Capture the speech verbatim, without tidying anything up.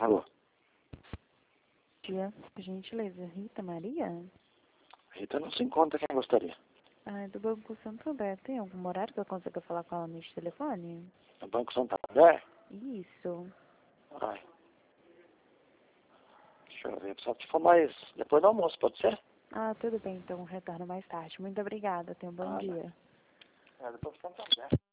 Alô? Dia, por gentileza, Rita Maria? Rita não se encontra, quem gostaria? Ah, do Banco Santander. Tem algum horário que eu consiga falar com ela neste telefone? No Banco Santander? Isso. Ai. Deixa eu ver, só se for mais depois do almoço, pode ser? Ah, tudo bem, então retorno mais tarde. Muito obrigada, tenha um bom Ah, dia. é, depois do Santander.